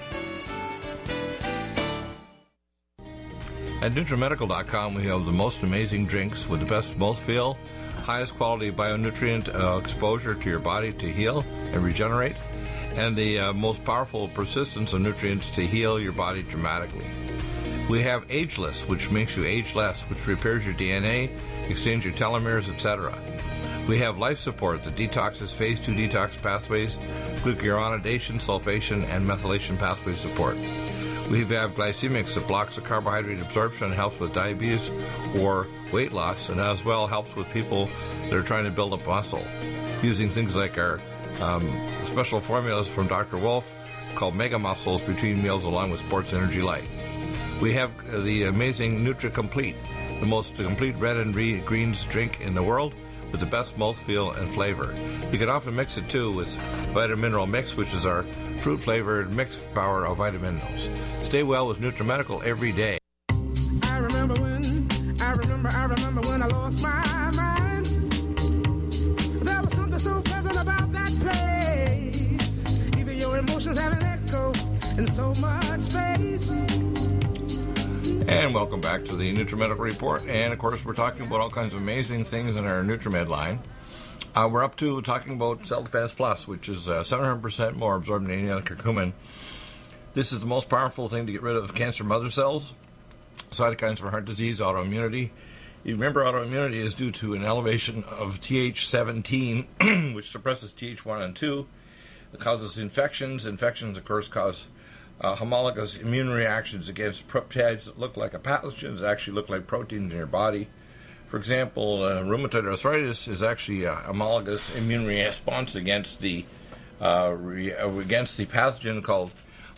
At NutriMedical dot com, we have the most amazing drinks with the best mouthfeel, highest quality bionutrient uh, exposure to your body to heal and regenerate, and the uh, most powerful persistence of nutrients to heal your body dramatically. We have Ageless, which makes you age less, which repairs your D N A, extends your telomeres, et cetera. We have Life Support that detoxes phase two detox pathways, glucuronidation, sulfation, and methylation pathway support. We have Glycemics that blocks the carbohydrate absorption and helps with diabetes or weight loss, and as well helps with people that are trying to build up muscle, using things like our um, special formulas from Doctor Wolf called Mega Muscles between meals along with Sports Energy Light. We have the amazing Nutri-Complete, the most complete red and greens drink in the world, with the best mouthfeel and flavor. You can often mix it too with Vitamin Mineral Mix, which is our fruit-flavored mixed power of vitamin minerals. Stay well with NutriMedical every day. I remember when, I remember, I remember when I lost my mind. There was something so pleasant about that place. Even your emotions have an echo in so much space. And welcome back to the NutriMedical Report. And, of course, we're talking about all kinds of amazing things in our NutriMed line. Uh, we're up to talking about Cell Defense Plus, which is uh, seven hundred percent more absorbent than any other curcumin. This is the most powerful thing to get rid of cancer mother cells, cytokines for heart disease, autoimmunity. You remember autoimmunity is due to an elevation of T H seventeen, which suppresses T H one and two. It causes infections. Infections, of course, cause Uh, homologous immune reactions against peptides that look like a pathogen that actually look like proteins in your body. For example, uh, rheumatoid arthritis is actually a homologous immune response against the uh, re- against the pathogen called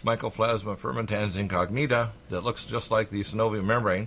Mycoplasma fermentans incognita, that looks just like the synovial membrane.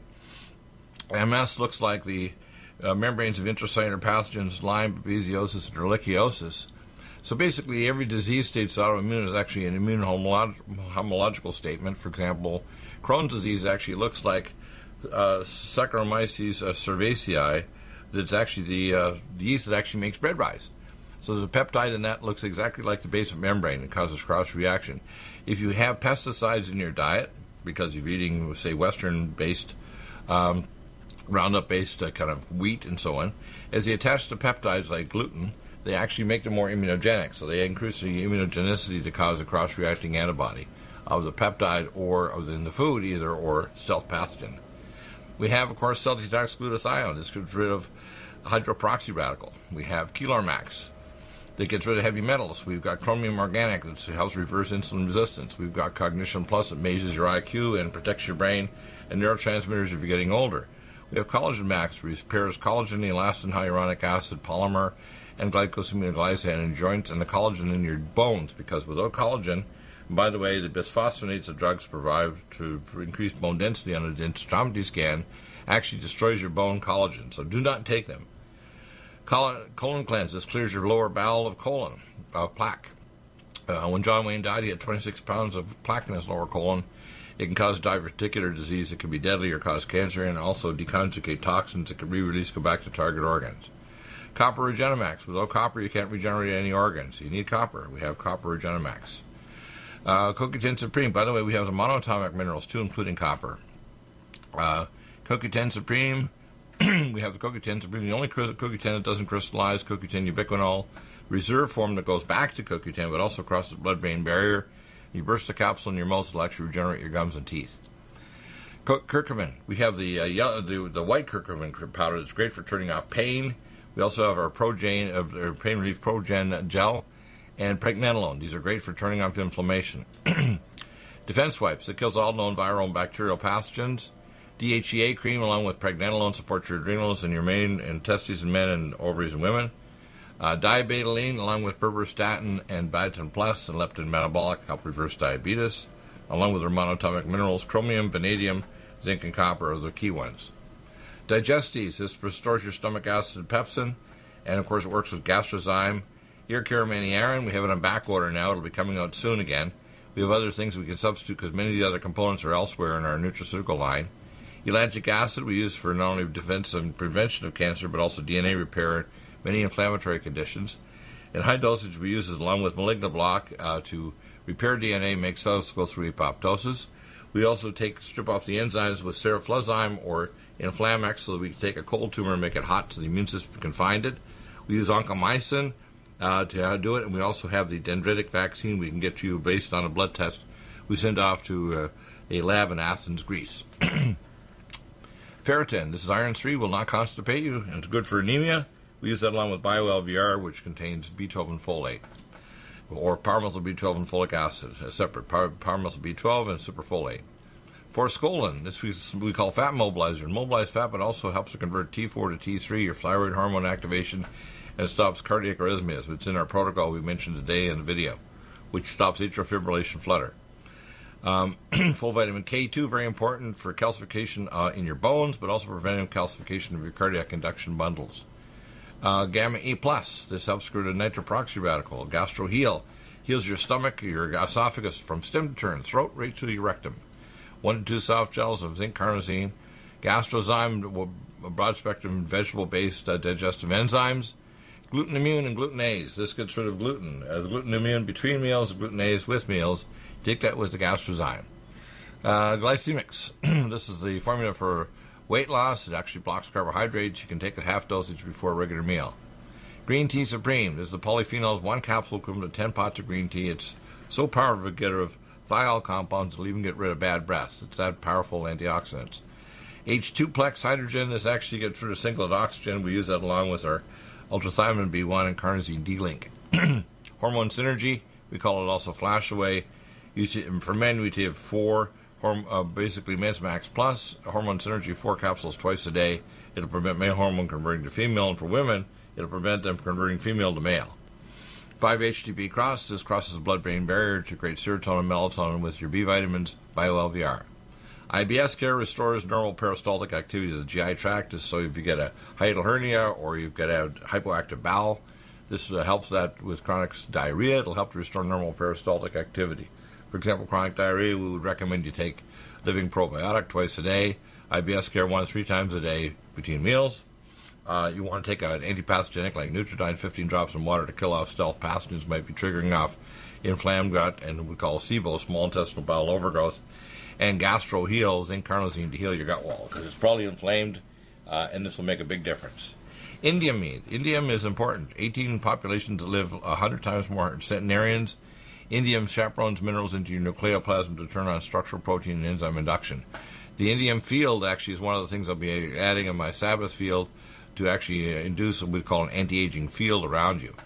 M S looks like the uh, membranes of intracellular pathogens, Lyme, babesiosis, and ehrlichiosis. So basically, every disease state that's autoimmune is actually an immune homolog- homological statement. For example, Crohn's disease actually looks like uh, Saccharomyces uh, cerevisiae. That's actually the uh, yeast that actually makes bread rise. So there's a peptide in that looks exactly like the basement membrane and causes cross-reaction. If you have pesticides in your diet, because you're eating, say, Western-based, um, Roundup-based uh, kind of wheat and so on, as they attach to peptides like gluten, they actually make them more immunogenic. So they increase the immunogenicity to cause a cross-reacting antibody of the peptide or of the, in the food, either or stealth pathogen. We have, of course, cell detox glutathione. This gets rid of hydroperoxy radical. We have Keylormax that gets rid of heavy metals. We've got Chromium Organic that helps reverse insulin resistance. We've got Cognition Plus that raises your I Q and protects your brain and neurotransmitters if you're getting older. We have Collagen Max, which repairs collagen, elastin, hyaluronic acid, polymer, and glycosaminoglycan in joints and the collagen in your bones, because without collagen, and by the way, the bisphosphonates that drugs provide to increase bone density on a densitometry scan actually destroys your bone collagen, so do not take them. Colon, colon cleanse, this clears your lower bowel of colon, uh, plaque. Uh, when John Wayne died, he had twenty-six pounds of plaque in his lower colon. It can cause diverticular disease that can be deadly or cause cancer, and also deconjugate toxins that can re-release, go back to target organs. Copper Regenemax. Without copper, you can't regenerate any organs. You need copper. We have Copper Regenemax. Uh, Co Q ten Supreme. By the way, we have the monoatomic minerals, too, including copper. Uh, Co Q ten Supreme. We have the Co Q ten Supreme, the only Co Q ten that doesn't crystallize, Co Q ten ubiquinol, reserve form that goes back to Co Q ten, but also crosses the blood-brain barrier. You burst the capsule in your mouth, it'll actually regenerate your gums and teeth. Curcumin. We have the, uh, yellow, the the white curcumin powder that's great for turning off pain. We also have our Progen, uh, pain relief Progen gel, and pregnenolone. These are great for turning off inflammation. Defense wipes. It kills all known viral and bacterial pathogens. D H E A cream along with pregnenolone supports your adrenals and your main and testes in men and ovaries in women. Uh, Diabetoline along with berberstatin and biotin plus and leptin metabolic help reverse diabetes. Along with their monatomic minerals, chromium, vanadium, zinc, and copper are the key ones. Digestes. This restores your stomach acid and pepsin. And, of course, it works with Gastrozyme. Ear Care Maniarin. We have it on back order now. It'll be coming out soon again. We have other things we can substitute because many of the other components are elsewhere in our nutraceutical line. Ellagic acid we use for not only defense and prevention of cancer, but also D N A repair in many inflammatory conditions. And high dosage we use is along with Malignoblock uh, to repair D N A, make cells go through apoptosis. We also take strip off the enzymes with Seroflozyme or Inflamex so that we can take a cold tumor and make it hot so the immune system can find it. We use oncomycin uh, to do it, and we also have the dendritic vaccine we can get you based on a blood test we send off to uh, a lab in Athens, Greece. Ferritin. This is iron three, will not constipate you, and it's good for anemia. We use that along with BioL V R, which contains B twelve and folate, or Parmethyl B twelve and folic acid, a separate par- Parmethyl B twelve and superfolate. Forskolin, this we, we call fat mobilizer. And mobilized fat, but also helps to convert T four to T three, your thyroid hormone activation, and it stops cardiac arrhythmias. It's in our protocol we mentioned today in the video, which stops atrial fibrillation flutter. Um, full vitamin K two, very important for calcification uh, in your bones, but also preventing calcification of your cardiac conduction bundles. Uh, Gamma E plus, this helps get rid of nitroproxy radical. Gastro Heal, heals your stomach, your esophagus from stem to turn, throat right to your rectum. One to two soft gels of zinc carnosine. Gastrozyme, broad spectrum vegetable based uh, digestive enzymes. Gluten Immune and Glutenase, this gets rid of gluten. Uh, the Gluten Immune between meals, Glutenase with meals. Take that with the Gastrozyme. Uh, Glycemics, this is the formula for weight loss. It actually blocks carbohydrates. You can take a half dosage before a regular meal. Green Tea Supreme, this is the polyphenols, one capsule equivalent to ten pots of green tea. It's so powerful to get rid of thiol compounds, it'll even get rid of bad breath. It's that powerful antioxidants. H two plex hydrogen, this actually gets rid of singlet oxygen. We use that along with our ultrathymine B one and carnosine D-link. Hormone Synergy, we call it also Flash Away. For men, we have four, uh, basically Men's Max Plus, Hormone Synergy, four capsules twice a day. It'll prevent male hormone converting to female, and for women, it'll prevent them converting female to male. five H T P Cross. This crosses the blood-brain barrier to create serotonin and melatonin with your B vitamins, BioL V R. I B S Care restores normal peristaltic activity of the G I tract. So if you get a hiatal hernia or you've got a hypoactive bowel, this uh, helps that with chronic diarrhea. It'll help to restore normal peristaltic activity. For example, chronic diarrhea, we would recommend you take Living Probiotic twice a day, I B S Care one to three times a day between meals. Uh, you want to take an antipathogenic like Nutridyne, fifteen drops in water to kill off stealth pathogens might be triggering off inflamed gut and we call SIBO, small intestinal bowel overgrowth, and Gastro Heal, zinc carnosine to heal your gut wall because it's probably inflamed, uh, and this will make a big difference. Indium meat. Indium is important. eighteen populations that live one hundred times more centenarians. Indium chaperones minerals into your nucleoplasm to turn on structural protein and enzyme induction. The indium field actually is one of the things I'll be adding in my Sabbath field to actually uh, induce what we call an anti-aging field around you.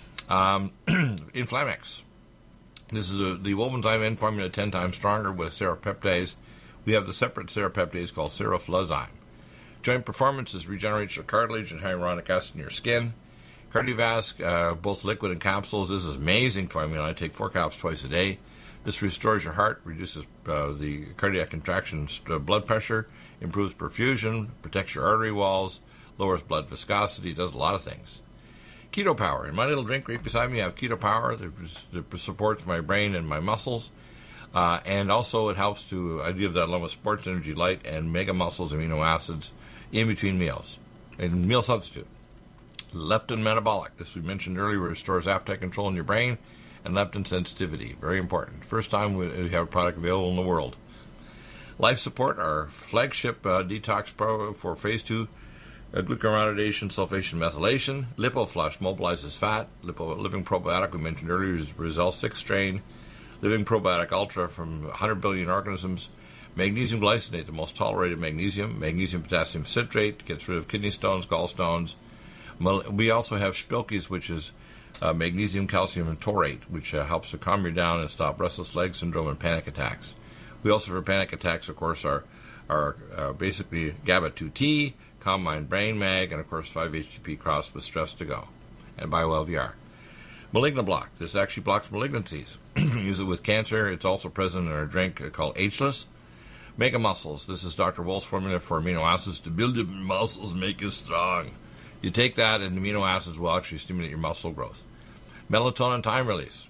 Um, Inflamex. This is a, the Wolfenzyme N formula ten times stronger with serapeptase. We have the separate serapeptase called serofluzyme. Joint performances regenerates your cartilage and hyaluronic acid in your skin. Cardiovasc, uh, both liquid and capsules. This is amazing formula. I take four caps twice a day. This restores your heart, reduces uh, the cardiac contraction, uh, blood pressure, improves perfusion, protects your artery walls, lowers blood viscosity, does a lot of things. Keto Power. In my little drink right beside me, I have Keto Power that, that supports my brain and my muscles. Uh, and also it helps to, I give that along with Sports Energy Light and Mega Muscles amino acids in between meals. And meal substitute. Leptin Metabolic. This we mentioned earlier restores appetite control in your brain and leptin sensitivity. Very important. First time we have a product available in the world. Life Support, our flagship uh, detox pro for phase two. Uh, glucuronidation, sulfation, methylation. LipoFlush mobilizes fat. Lipo, Living Probiotic, we mentioned earlier, is Brazil six strain. Living Probiotic Ultra from one hundred billion organisms. Magnesium glycinate, the most tolerated magnesium. Magnesium potassium citrate, gets rid of kidney stones, gallstones. We also have Spilkes, which is uh, magnesium, calcium, and taurate, which uh, helps to calm you down and stop restless leg syndrome and panic attacks. We also, for panic attacks, of course, are, are uh, basically GABA two T, Calm Mind Brain Mag, and of course five H T P Cross with Stress to Go, and BioL V R. Malignant Block. This actually blocks malignancies. Use it with cancer. It's also present in our drink called Ageless. Mega Muscles. This is Doctor Wolf's formula for amino acids to build your muscles, make you strong. You take that, and amino acids will actually stimulate your muscle growth. Melatonin Time Release.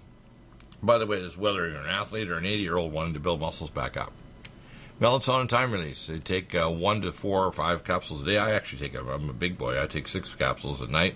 By the way, this whether you're an athlete or an eighty-year-old wanting to build muscles back up. Melatonin Time Release. They take uh, one to four or five capsules a day. I actually take, a, I'm a big boy, I take six capsules at night.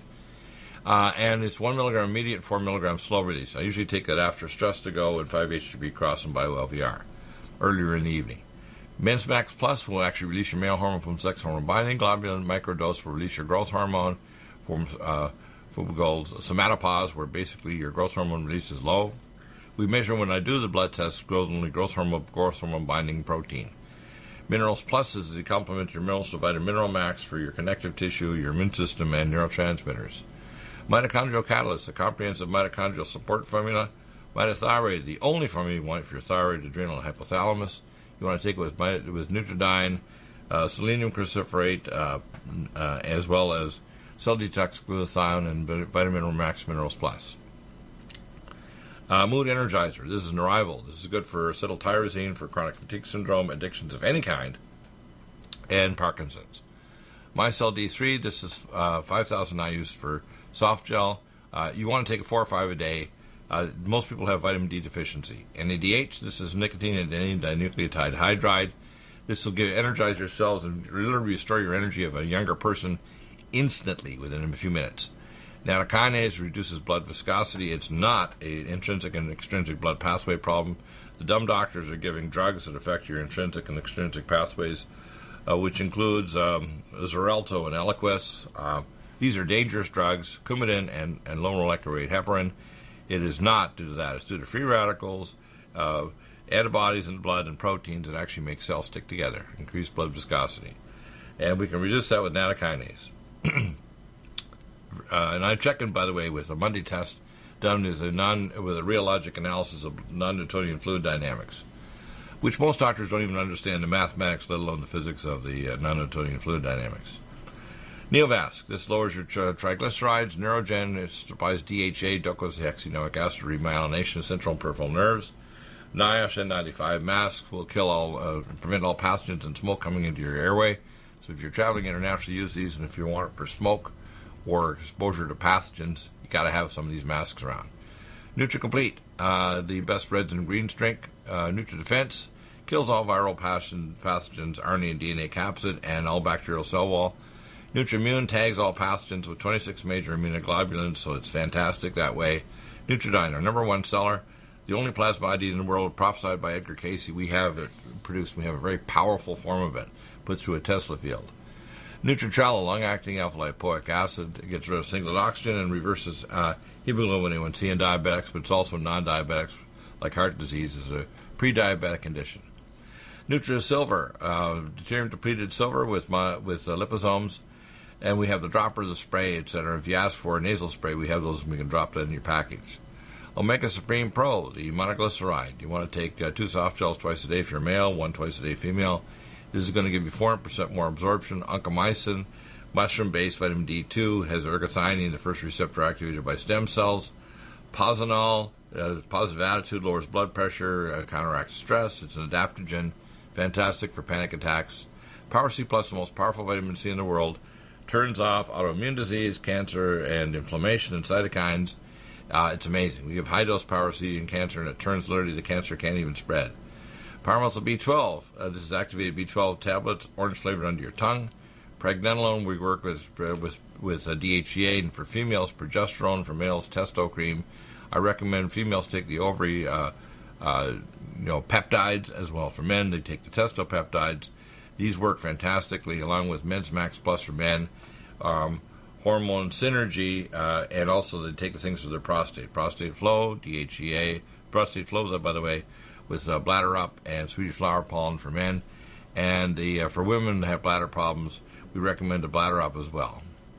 Uh, and it's one milligram immediate, four milligram slow release. I usually take that after Stress to Go and five H T P Cross and BioL V R, earlier in the evening. Men's Max Plus will actually release your male hormone from sex hormone binding. Globulin microdose will release your growth hormone from uh, from called somatopause, where basically your growth hormone release is low. We measure when I do the blood test growth only growth hormone growth hormone binding protein. Minerals Plus is the complement to your minerals to Vitamin Mineral Max for your connective tissue, your immune system, and neurotransmitters. Mitochondrial Catalyst, the comprehensive mitochondrial support formula. Mitothyroid, the only formula you want for your thyroid, adrenal, and hypothalamus. You want to take it with, with Nutridyne, uh, selenium cruciferate, uh, uh, as well as cell detox glutathione and Vitamin Mineral Max Minerals Plus. Uh, Mood Energizer. This is Narival. This is good for acetyltyrosine, for chronic fatigue syndrome, addictions of any kind, and Parkinson's. MyCell D three. This is uh, five thousand I U for soft gel. Uh, you want to take four or five a day. Uh, most people have vitamin D deficiency. N A D H, this is nicotine and dinucleotide hydride. This will give, energize your cells and literally restore your energy of a younger person instantly within a few minutes. Nattokinase reduces blood viscosity. It's not an intrinsic and extrinsic blood pathway problem. The dumb doctors are giving drugs that affect your intrinsic and extrinsic pathways, uh, which includes um, Xarelto and Eliquis. Uh, these are dangerous drugs, Coumadin and, and low molecular weight heparin. It is not due to that. It's due to free radicals, uh, antibodies in the blood, and proteins that actually make cells stick together, increase blood viscosity. And we can reduce that with nattokinase. uh, and I'm checking, by the way, with a Monday test done with a, non, with a rheologic analysis of non-Newtonian fluid dynamics, which most doctors don't even understand the mathematics, let alone the physics of the uh, non-Newtonian fluid dynamics. Neovasc. This lowers your tri- triglycerides. Neurogen. It supplies D H A, docosahexaenoic acid, remyelination of central and peripheral nerves. NIOSH N ninety-five masks will kill all, uh, prevent all pathogens and smoke coming into your airway. So if you're traveling internationally, use these. And if you want it for smoke or exposure to pathogens, you got to have some of these masks around. NutriComplete, uh, the best reds and greens drink. Uh, NutriDefense kills all viral pathogens, R N A and D N A capsid, and all bacterial cell wall. NutriImmune tags all pathogens with twenty-six major immunoglobulins, so it's fantastic that way. Nutridyne, our number one seller, the only plasma I D in the world, prophesied by Edgar Cayce. We have it produced. We have a very powerful form of it, put through a Tesla field. Nutritrella, long-acting alpha-lipoic acid. It gets rid of singlet oxygen and reverses uh, hemoglobin A one C in diabetics, but it's also non-diabetics, like heart disease, is a pre-diabetic condition. NutriSilver, uh, deuterium-depleted silver with my, with uh, liposomes, and we have the dropper, the spray, et cetera. If you ask for a nasal spray, we have those, and we can drop that in your package. Omega Supreme Pro, the monoglyceride. You want to take uh, two soft gels twice a day if you're male, one twice a day female. This is going to give you four hundred percent more absorption. Oncomycin, mushroom-based vitamin D two, has ergothioneine, the first receptor activated by stem cells. Posinol, uh, positive attitude, lowers blood pressure, uh, counteracts stress. It's an adaptogen, fantastic for panic attacks. Power C Plus, the most powerful vitamin C in the world, turns off autoimmune disease, cancer, and inflammation and cytokines. Uh, it's amazing. We give high-dose Power C in cancer, and it turns literally the cancer can't even spread. Powermuscle B twelve. Uh, this is activated B twelve tablets, orange flavored under your tongue. Pregnenolone, we work with uh, with with uh, D H E A, and for females, progesterone. For males, testo cream. I recommend females take the ovary, uh, uh, you know, peptides as well. For men, they take the testo peptides. These work fantastically, along with Men's Max Plus for men. Um, hormone synergy, uh, and also they take the things for their prostate. Prostate Flow, D H E A, Prostate Flow, by the way, with uh, Bladder Up and Swedish Flower Pollen for men. And the uh, for women that have bladder problems, we recommend a Bladder Up as well.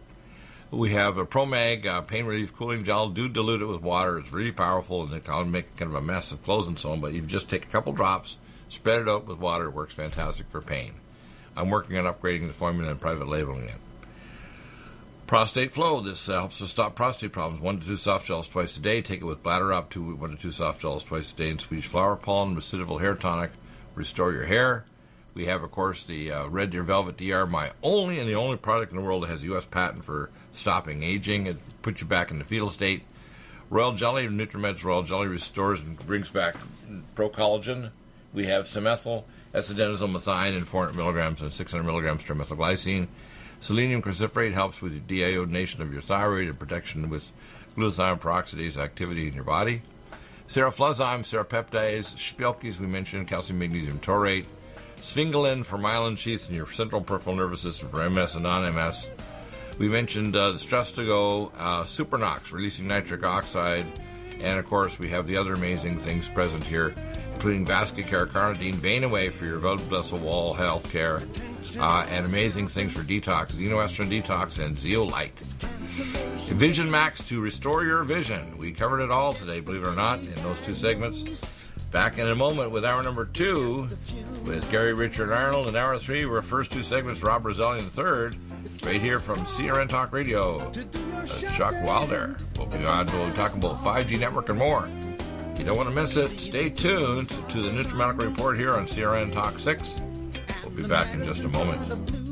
We have a ProMag uh, Pain Relief Cooling Gel. Do dilute it with water. It's really powerful, and it can make kind of a mess of clothes and so on, but you just take a couple drops, spread it out with water. It works fantastic for pain. I'm working on upgrading the formula and private labeling it. Prostate Flow. This uh, helps to stop prostate problems. One to two soft gels twice a day. Take it with Bladder Up. Two, one to two soft gels twice a day. And Swedish Flower Pollen, Recidival Hair Tonic. Restore your hair. We have, of course, the uh, Red Deer Velvet D R, my only and the only product in the world that has a U S patent for stopping aging. It puts you back in the fetal state. Royal Jelly, NutriMed's Royal Jelly restores and brings back pro-collagen. We have Simethyl, acetylmethine, and four hundred milligrams and six hundred milligrams trimethylglycine. Selenium cruciferate helps with the deiodination of your thyroid and protection with glutathione peroxidase activity in your body. Seroflozyme, serapeptase, Spielkes, we mentioned, calcium magnesium taurate. Sphingolin for myelin sheath in your central peripheral nervous system for M S and non-M S. We mentioned uh, the Stress to Go, uh, Supernox, releasing nitric oxide. And, of course, we have the other amazing things present here, including Vascucare Carnitine, Vein Away for your blood vessel wall health care, uh, and amazing things for detox, Xenoestrin Detox, and Zeolite. Vision Max to restore your vision. We covered it all today, believe it or not, in those two segments. Back in a moment with hour number two with Gary Richard Arnold, and hour three, our first two segments, Rob Roselli in the third, right here from C R N Talk Radio. Uh, Chuck Wilder. We'll be on, we'll be talking about five G network and more. You don't want to miss it. Stay tuned to the NutriMedical Report here on C R N Talk six. We'll be back in just a moment.